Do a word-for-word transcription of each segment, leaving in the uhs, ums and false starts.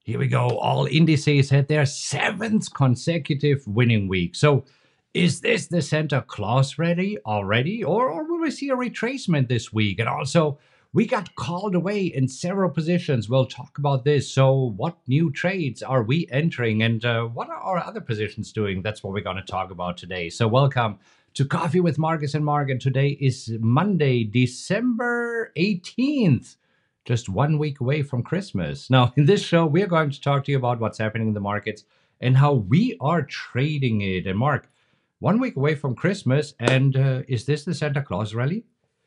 Here we go. All indices had their seventh consecutive winning week. So, is this the Santa Claus ready already, or, or will we see a retracement this week? And also, we got called away in several positions. We'll talk about this. So, what new trades are we entering, and uh, what are our other positions doing? That's what we're going to talk about today. So, welcome to Coffee with Marcus and Mark. And today is Monday, December eighteenth. Just one week away from Christmas. Now, in this show, we are going to talk to you about what's happening in the markets and how we are trading it. And Mark, one week away from Christmas, and uh, is this the Santa Claus rally?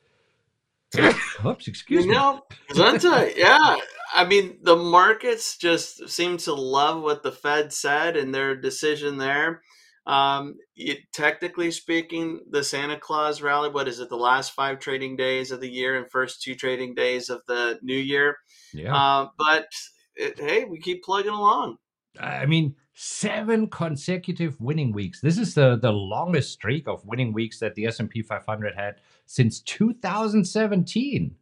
Oops, excuse You me. know, Santa, yeah. I mean, the markets just seem to love what the Fed said and their decision there. Um, it, technically speaking, the Santa Claus rally, what is it, the last five trading days of the year and first two trading days of the new year? Yeah. Uh, but it, hey, we keep plugging along. I mean, seven consecutive winning weeks. This is the, the longest streak of winning weeks that the S and P five hundred had since two thousand seventeen.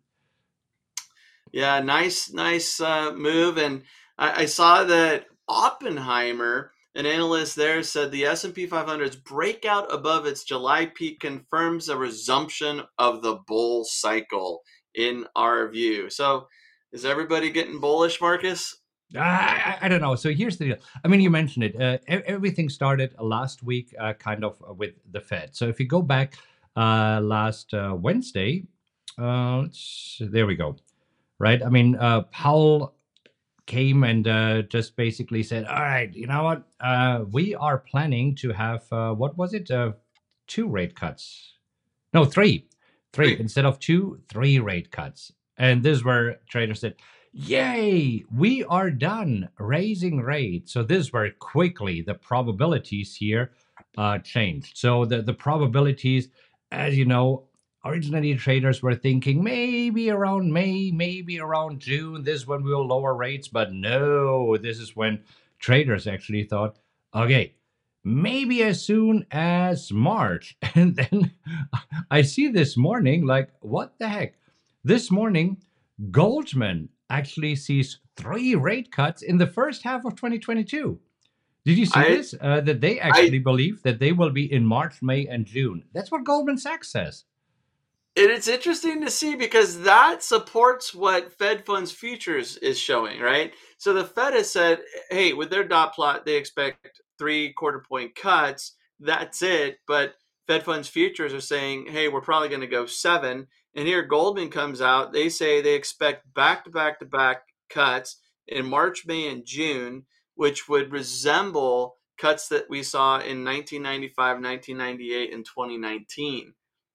Yeah, nice, nice uh, move. And I, I saw that Oppenheimer, an analyst there, said the S and P five hundred's breakout above its July peak confirms a resumption of the bull cycle in our view. So, is everybody getting bullish, Marcus? I, I don't know. So here's the deal. I mean, you mentioned it. Uh, e- everything started last week, uh, kind of uh, with the Fed. So if you go back uh, last uh, Wednesday, uh, let's, there we go. Right. I mean, uh, Powell came and uh, just basically said, "All right, you know what? Uh, we are planning to have uh, what was it? Uh, two rate cuts? No, three, three Three. instead of two, three rate cuts." And this is where traders said, "Yay, we are done raising rates." So this is where quickly the probabilities here uh, changed. So the the probabilities, as you know, originally traders were thinking maybe around May, maybe around June, this is when we will lower rates. But no, this is when traders actually thought, okay, maybe as soon as March. And then I see this morning, like, what the heck? This morning, Goldman actually sees three rate cuts in the first half of twenty twenty-two. Did you see I, this? Uh, that they I, actually believe that they will be in March, May, and June. That's what Goldman Sachs says. and it's interesting to see because that supports what Fed funds futures is showing, right? So the Fed has said, hey, with their dot plot, they expect three quarter point cuts. That's it. But Fed funds futures are saying, hey, we're probably going to go seven. And here Goldman comes out. They say they expect back to back to back cuts in March, May, and June, which would resemble cuts that we saw in nineteen ninety-five, nineteen ninety-eight, and twenty nineteen.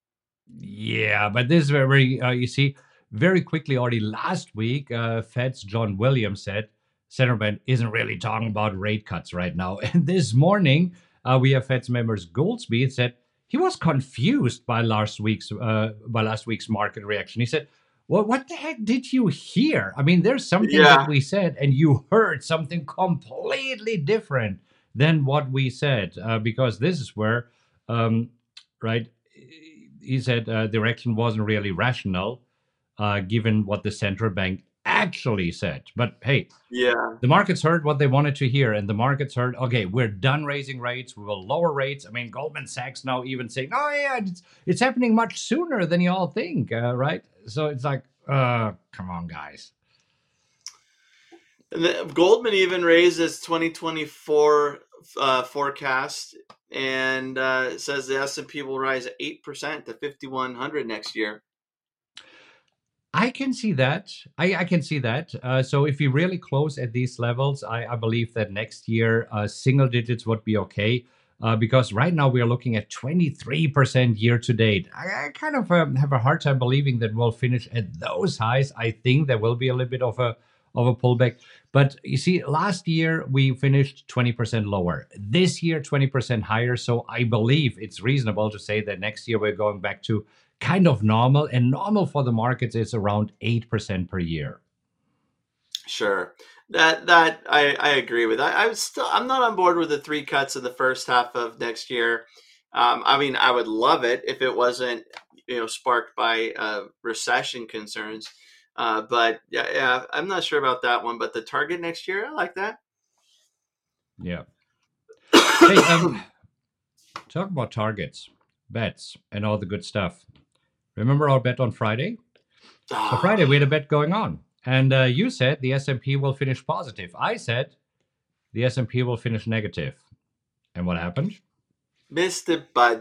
Yeah, but this is very, very uh, you see, very quickly already last week, uh, Fed's John Williams said central bank isn't really talking about rate cuts right now. And this morning, uh, we have Fed's members Goldsby said he was confused by last week's uh, by last week's market reaction. He said, "Well, what the heck did you hear? I mean, there's something that Yeah. we said, and you heard something completely different than what we said, uh, because this is where, um, right." He said uh, the direction wasn't really rational, uh, given what the central bank actually said. But hey, Yeah. the markets heard what they wanted to hear, and the markets heard, okay, we're done raising rates. We will lower rates. I mean, Goldman Sachs now even saying, oh, yeah, it's, it's happening much sooner than you all think, uh, right? So it's like, uh, come on, guys. And the, Goldman even raised its twenty twenty-four uh, forecast and uh, says the S and P will rise eight percent to fifty-one hundred next year. I can see that. I, I can see that. Uh, so if we really close at these levels, I, I believe that next year uh, single digits would be okay. Uh, because right now we are looking at twenty-three percent year to date. I, I kind of um, have a hard time believing that we'll finish at those highs. I think there will be a little bit of a of a pullback. But you see, last year we finished twenty percent lower. This year, twenty percent higher. So I believe it's reasonable to say that next year we're going back to kind of normal. And normal for the markets is around eight percent per year. Sure. That that I, I agree with. I, I was still I'm not on board with the three cuts in the first half of next year. Um, I mean, I would love it if it wasn't, you know, sparked by uh, recession concerns. Uh, but yeah, yeah, I'm not sure about that one. But the target next year, I like that. Yeah. Hey, um, talk about targets, bets, and all the good stuff. Remember our bet on Friday? So Ah, Friday we had a bet going on, and uh, you said the S and P will finish positive. I said the S and P will finish negative. And what happened? missed it by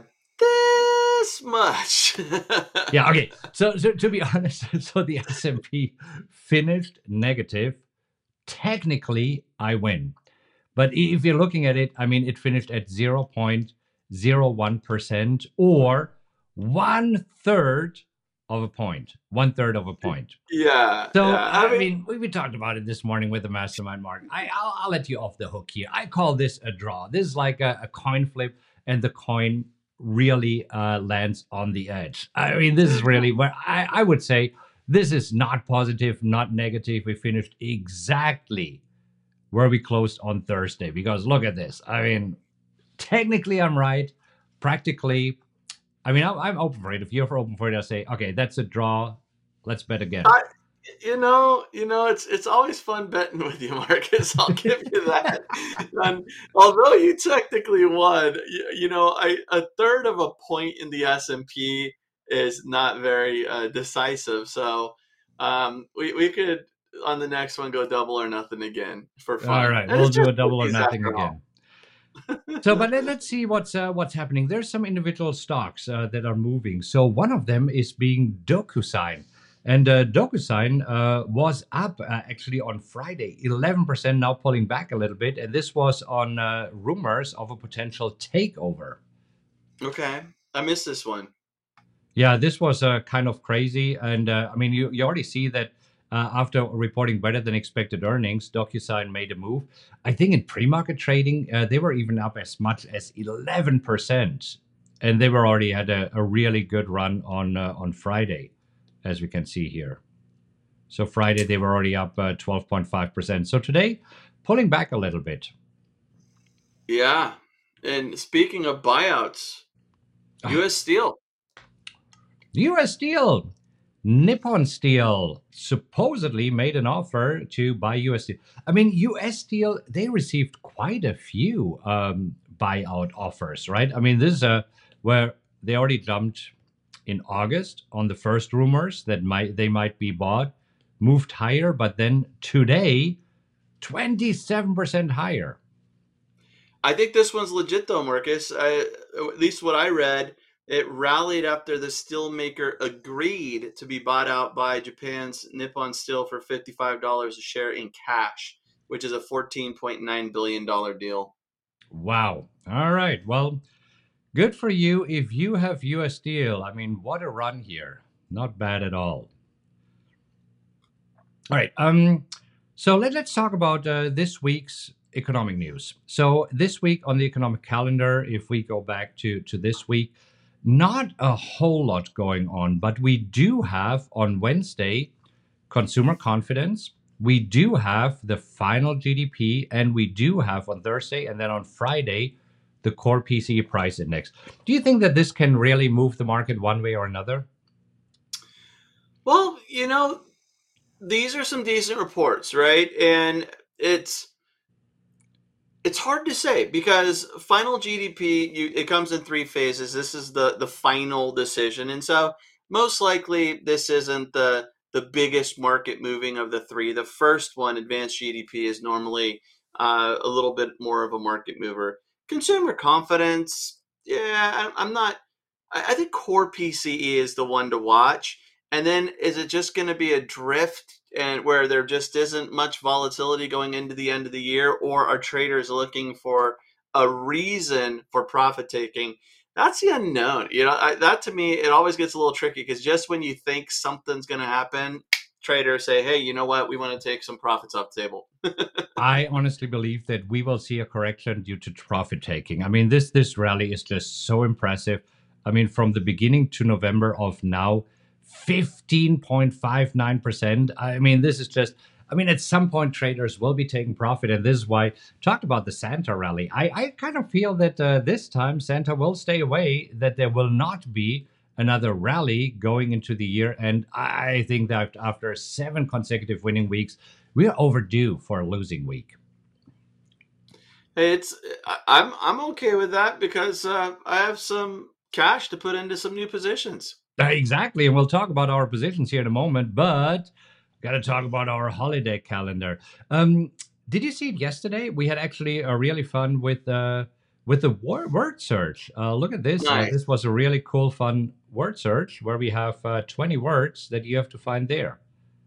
this much. Yeah, okay. So, so to be honest, so the S and P finished negative. Technically, I win. But if you're looking at it, I mean, it finished at zero point zero one percent or one third of a point. One third of a point. Yeah, So, yeah. I I mean, mean, we, we talked about it this morning with the mastermind, Mark. I, I'll, I'll let you off the hook here. I call this a draw. This is like a, a coin flip, and the coin really uh, lands on the edge. I mean, this is really where I, I would say this is not positive, not negative. We finished exactly where we closed on Thursday because look at this. I mean, technically, I'm right. Practically, I mean, I'm, I'm open for it. If you're open for it, I'll say, okay, that's a draw. Let's bet again. I, you know, you know, it's it's always fun betting with you, Marcus. I'll give you that. And although you technically won, you, you know, I, a third of a point in the S and P is not very uh, decisive. So um, we we could on the next one go double or nothing again for fun. All right, And we'll it's do just a double or cookies nothing after all. again. So, but let, us see what's uh, what's happening. There's some individual stocks uh, that are moving. So one of them is being DocuSign, and uh, DocuSign uh, was up uh, actually on Friday, eleven percent. Now pulling back a little bit, and this was on uh, rumors of a potential takeover. Okay, I missed this one. Yeah, this was uh, kind of crazy, and uh, I mean, you you already see that. Uh, after reporting better than expected earnings, DocuSign made a move. I think in pre-market trading, uh, they were even up as much as eleven percent, and they were already had a, a really good run on uh, on Friday, as we can see here. So Friday they were already up uh, twelve point five percent. So today, pulling back a little bit. Yeah, and speaking of buyouts, U S Steel. U S Steel, Nippon Steel supposedly made an offer to buy U S Steel. I mean, U S Steel, they received quite a few um, buyout offers, right? I mean, this is a, where they already jumped in August on the first rumors that might they might be bought, moved higher, but then today, twenty-seven percent higher. I think this one's legit though, Marcus. I, at least what I read, it rallied after the steelmaker agreed to be bought out by Japan's Nippon Steel for fifty-five dollars a share in cash, which is a fourteen point nine billion dollars deal. Wow. All right. Well, good for you if you have U S Steel. I mean, what a run here. Not bad at all. All right. Um, so let, let's talk about uh, this week's economic news. So this week on the economic calendar, if we go back to, to this week, not a whole lot going on, but we do have on Wednesday consumer confidence. We do have the final G D P, and we do have on Thursday and then on Friday the core P C E price index. Do you think that this can really move the market one way or another? Well, you know, these are some decent reports, right? And it's it's hard to say because final G D P you, it comes in three phases. This is the the final decision, and so most likely this isn't the the biggest market moving of the three. The first one, advanced G D P, is normally uh, a little bit more of a market mover. Consumer confidence, yeah, I, I'm not. I, I think core P C E is the one to watch. And then is it just going to be a drift and where there just isn't much volatility going into the end of the year, or are traders looking for a reason for profit taking? That's the unknown. You know, I, that to me, it always gets a little tricky because just when you think something's going to happen, traders say, hey, you know what? We want to take some profits off the table. I honestly believe that we will see a correction due to profit taking. I mean, this this rally is just so impressive. I mean, from the beginning to November of now, fifteen point five nine percent. I mean, this is just, I mean, at some point, traders will be taking profit. And this is why I talked about the Santa rally. I, I kind of feel that uh, this time Santa will stay away, that there will not be another rally going into the year. And I think that after seven consecutive winning weeks, we are overdue for a losing week. Hey, it's I- I'm I'm okay with that because uh, I have some cash to put into some new positions. Exactly. And we'll talk about our positions here in a moment, but got to talk about our holiday calendar. Um, did you see it yesterday? We had actually a really fun with uh, with the wor- word search. Uh, look at this. Uh, Nice. this was a really cool, fun word search where we have uh, twenty words that you have to find there.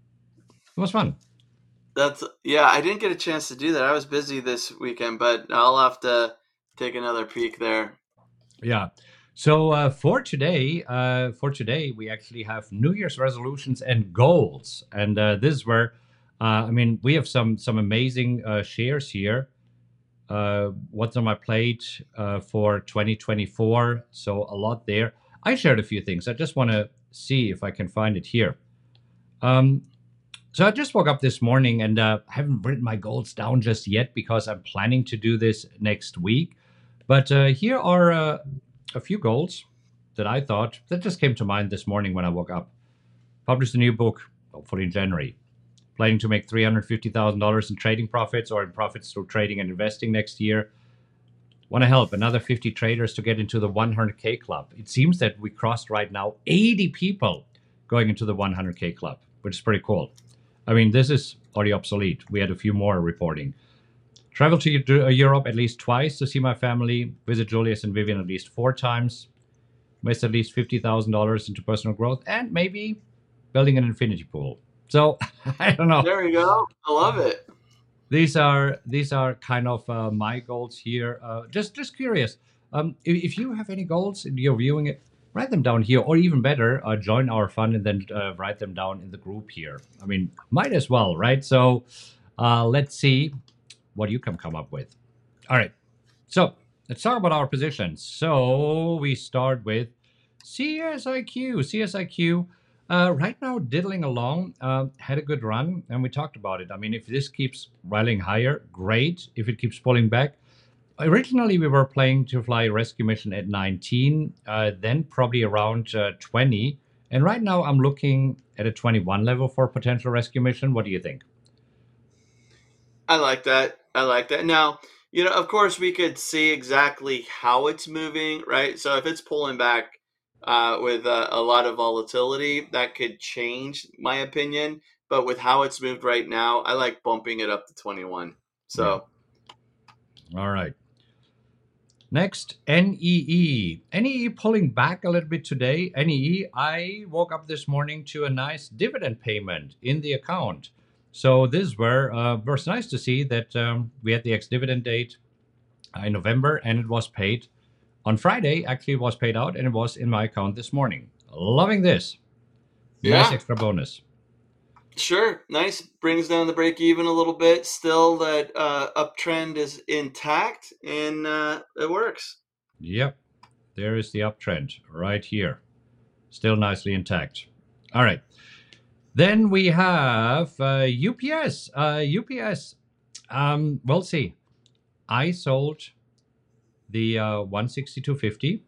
It was fun. That's yeah. I didn't get a chance to do that. I was busy this weekend, but I'll have to take another peek there. Yeah. So uh, for today, uh, for today, we actually have New Year's resolutions and goals, and uh, this is where, uh, I mean, we have some some amazing uh, shares here. Uh, what's on my plate uh, for twenty twenty-four? So a lot there. I shared a few things. I just want to see if I can find it here. Um, so I just woke up this morning and uh, haven't written my goals down just yet because I'm planning to do this next week. But uh, here are uh, a few goals that I thought that just came to mind this morning when I woke up. Published a new book, hopefully in January. Planning to make three hundred fifty thousand dollars in trading profits or in profits through trading and investing next year. Want to help another fifty traders to get into the one hundred K club. It seems that we crossed right now eighty people going into the one hundred K club, which is pretty cool. I mean, this is already obsolete. We had a few more reporting. Travel to Eu- Europe at least twice to see my family. Visit Julius and Vivian at least four times. Invest at least fifty thousand dollars into personal growth. And maybe building an infinity pool. So, I don't know. There we go. I love it. These are these are kind of uh, my goals here. Uh, just just curious. Um, if, if you have any goals and you're viewing it, write them down here, or even better, uh, join our fund and then uh, write them down in the group here. I mean, might as well, right? So, uh, let's see what you can come up with. All right. So let's talk about our positions. So we start with C S I Q. C S I Q uh, right now diddling along, uh, had a good run, and we talked about it. I mean, if this keeps rallying higher, great. If it keeps pulling back, originally we were playing to fly rescue mission at nineteen, uh, then probably around uh, twenty, and right now I'm looking at a twenty-one level for potential rescue mission. What do you think? I like that. I like that. Now, you know, of course, we could see exactly how it's moving, right? So if it's pulling back uh, with uh, a lot of volatility, that could change my opinion. But with how it's moved right now, I like bumping it up to twenty-one. Yeah. So, All right. Next, N E E. N E E pulling back a little bit today. N E E, I woke up this morning to a nice dividend payment in the account. So this is where uh, was nice to see that um, we had the ex-dividend date uh, in November, and it was paid on Friday. Actually, it was paid out, and it was in my account this morning. Loving this. Nice yeah, extra bonus. sure. Nice. Brings down the break even a little bit. Still, that uh, uptrend is intact and uh, it works. Yep. There is the uptrend right here. Still nicely intact. All right. Then we have uh, U P S. Uh, U P S, um, we'll see. I sold the uh, one sixty-two fifty.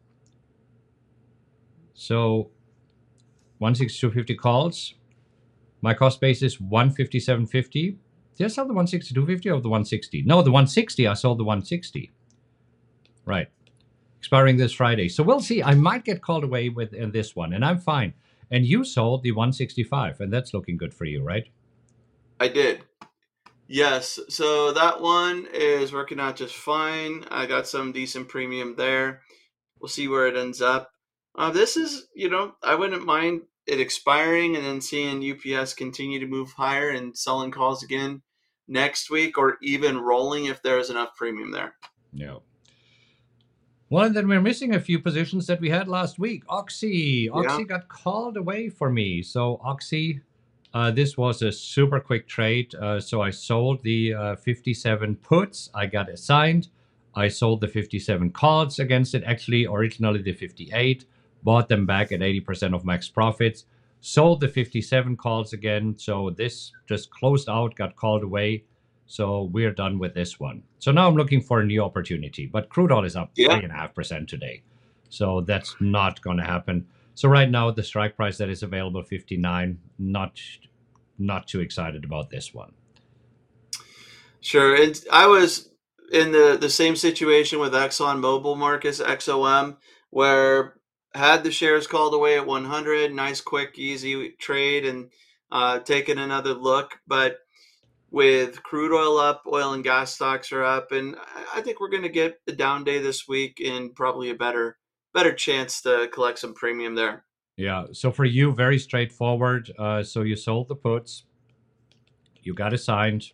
So one sixty-two fifty calls. My cost base is one fifty-seven fifty. Did I sell the one sixty-two fifty or the one sixty? No, the one sixty. I sold the one sixty. Right. Expiring this Friday. So we'll see. I might get called away with uh, this one, and I'm fine. And you sold the one sixty-five, and that's looking good for you, right? I did. Yes. So that one is working out just fine. I got some decent premium there. We'll see where it ends up. Uh, this is, you know, I wouldn't mind it expiring and then seeing U P S continue to move higher and selling calls again next week, or even rolling if there's enough premium there. No. Well, and then we're missing a few positions that we had last week. Oxy. Oxy Yeah. got called away for me. So Oxy, uh, this was a super quick trade. Uh, so I sold the uh, fifty-seven puts. I got assigned. I sold the fifty-seven calls against it. Actually, originally the fifty-eight. Bought them back at eighty percent of max profits. Sold the fifty-seven calls again. So this just closed out, got called away. So we're done with this one. So now I'm looking for a new opportunity. But crude oil is up Yeah. three and a half percent today. So that's not going to happen. So right now, the strike price that is available, fifty-nine. Not, not too excited about this one. Sure, and I was in the the same situation with ExxonMobil, Marcus X O M, where had the shares called away at one hundred, nice, quick, easy trade, and uh, taking another look. But with crude oil up, oil and gas stocks are up, and I think we're going to get a down day this week and probably a better better chance to collect some premium there. Yeah. So for you, very straightforward. Uh, so you sold the puts, you got assigned,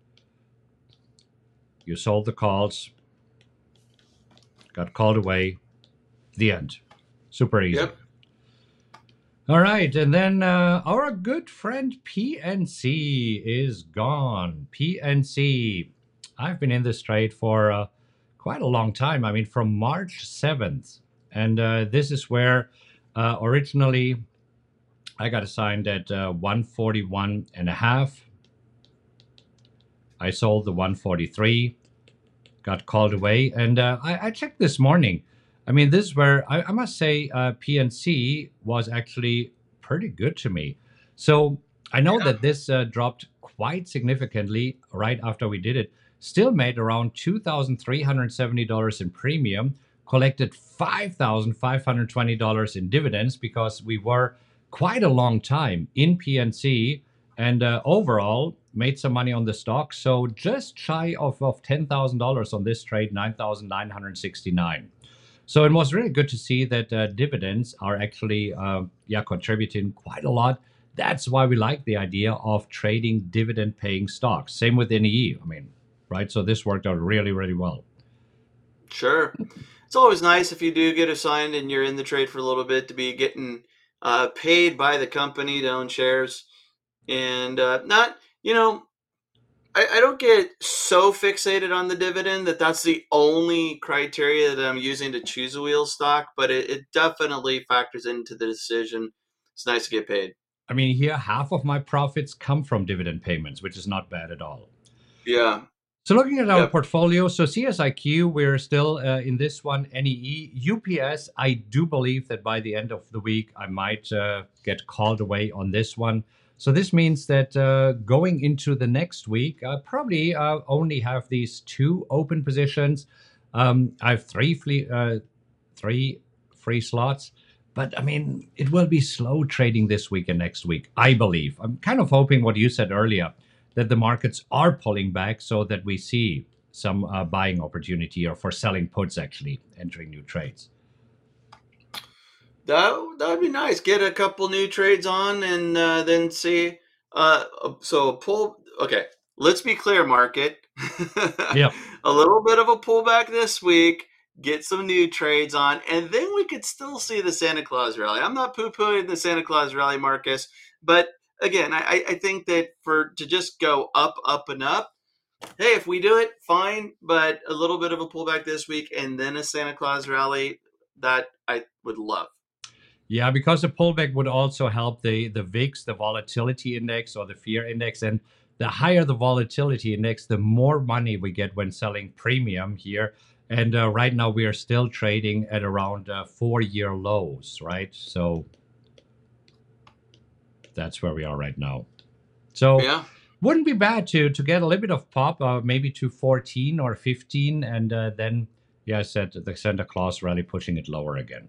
you sold the calls, got called away. The end. Super easy. Yep. All right, and then uh, our good friend P N C is gone. P N C, I've been in this trade for uh, quite a long time. I mean, from March seventh. And uh, this is where uh, originally I got assigned at uh, one forty-one and a half. I sold the one forty-three, got called away. And uh, I, I checked this morning. I mean, this is where I, I must say uh, P N C was actually pretty good to me. So I know Yeah. that this uh, dropped quite significantly right after we did it. Still made around two thousand three hundred seventy dollars in premium, collected five thousand five hundred twenty dollars in dividends because we were quite a long time in P N C, and uh, overall made some money on the stock. So just shy of, of ten thousand dollars on this trade, nine thousand nine hundred sixty-nine dollars. So it was really good to see that uh, dividends are actually, uh, yeah, contributing quite a lot. That's why we like the idea of trading dividend-paying stocks. Same with N E E. I mean, right? So this worked out really, really well. Sure. It's always nice if you do get assigned and you're in the trade for a little bit to be getting uh, paid by the company to own shares. And uh, not, you know, I, I don't get so fixated on the dividend that that's the only criteria that I'm using to choose a wheel stock, but it, it definitely factors into the decision. It's nice to get paid. I mean, here, half of my profits come from dividend payments, which is not bad at all. Yeah. So looking at our Yep. portfolio, so C S I Q, we're still uh, in this one, N E E. U P S, I do believe that by the end of the week, I might uh, get called away on this one. So this means that uh, going into the next week, I probably uh, only have these two open positions. Um, I have three, fle- uh, three free slots. But I mean, it will be slow trading this week and next week, I believe. I'm kind of hoping what you said earlier, that the markets are pulling back so that we see some uh, buying opportunity or for selling puts actually entering new trades. That that would be nice. Get a couple new trades on, and uh, then see. Uh, so pull. Okay, let's be clear, market. Yep. A little bit of a pullback this week. Get some new trades on, and then we could still see the Santa Claus rally. I'm not poo-pooing the Santa Claus rally, Marcus, but again, I, I think that for to just go up, up, and up. Hey, if we do it, fine. But a little bit of a pullback this week, and then a Santa Claus rally, that I would love. Yeah, because the pullback would also help the the V I X, the volatility index or the fear index. And the higher the volatility index, the more money we get when selling premium here. And uh, right now we are still trading at around uh, four-year lows, right? So that's where we are right now. So Yeah. wouldn't be bad to to get a little bit of pop, uh, maybe to fourteen or fifteen, and uh, then, yeah, I said the Santa Claus rally pushing it lower again.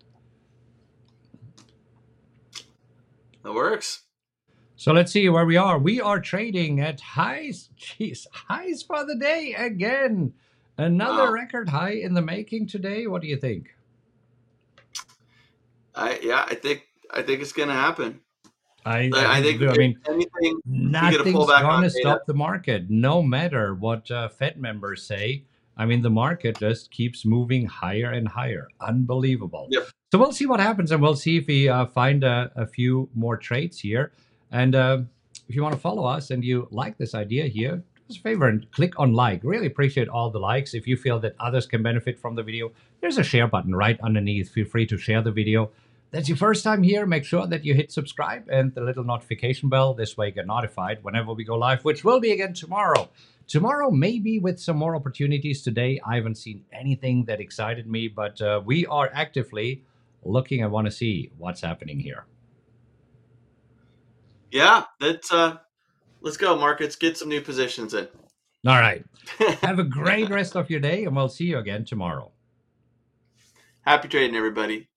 That works. So let's see where we are. We are trading at highs. Jeez, highs for the day again. Another Wow. record high in the making today. What do you think? I yeah, I think I think it's gonna happen. I, I, I think, think I mean, if anything, we get a nothing's pullback on gonna data. stop the market, no matter what uh, Fed members say. I mean, the market just keeps moving higher and higher. Unbelievable. Yep. So we'll see what happens, and we'll see if we uh, find a, a few more trades here. And uh, if you want to follow us and you like this idea here, do us a favor and click on like. Really appreciate all the likes. If you feel that others can benefit from the video, there's a share button right underneath. Feel free to share the video. That's your first time here, make sure that you hit subscribe and the little notification bell. This way you get notified whenever we go live, which will be again tomorrow. Tomorrow, maybe with some more opportunities. Today, I haven't seen anything that excited me, but uh, we are actively looking. I want to see what's happening here. Yeah, that's uh let's go, markets. Get some new positions in. All right. Have a great rest of your day, and we'll see you again tomorrow. Happy trading, everybody.